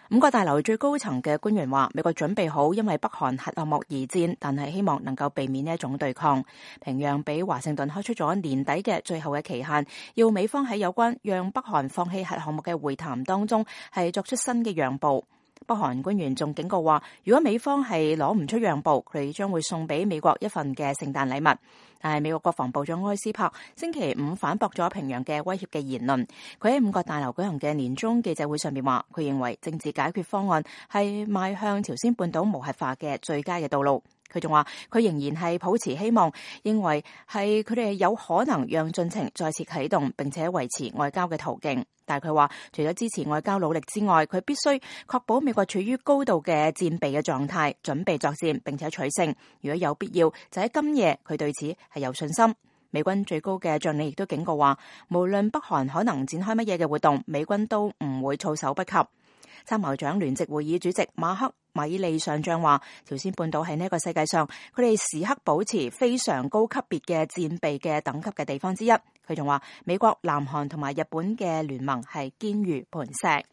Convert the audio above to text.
五角大樓最高層嘅官員話，美國準備好因為北韓核項目而戰，但係希望能夠避免呢一種對抗。平壤俾華盛頓開出咗年底嘅最後嘅期限，要美方喺有關讓北韓放棄核項目嘅會談當中係作出新嘅讓步。北韓官員仲警告話，如果美方係攞唔出讓步，佢哋將會送俾美國一份嘅聖誕禮物。但係美國國防部長埃斯珀星期五反駁咗平壤嘅威脅嘅言論。佢喺五角大樓舉行嘅年終記者會上面話，佢認為政治解決方案係邁向朝鮮半島無核化嘅最佳嘅道路。佢仲話，佢仍然係抱持希望，認為係佢哋有可能讓進程再次啟動，並且維持外交嘅途徑。但係佢話，除咗支持外交努力之外，佢必須確保美國處於高度嘅戰備嘅狀態，準備作戰並且取勝。如果有必要，就喺今夜，佢對此係有信心。美軍最高嘅將領亦都警告話，無論北韓可能展開乜嘢嘅活動，美軍都唔會措手不及。參謀長聯席會議主席馬克米利上將話，朝鮮半島喺呢個世界上，佢哋時刻保持非常高級別嘅戰備嘅等級嘅地方之一。佢仲話，美國、南韓同埋日本嘅聯盟係堅如磐石。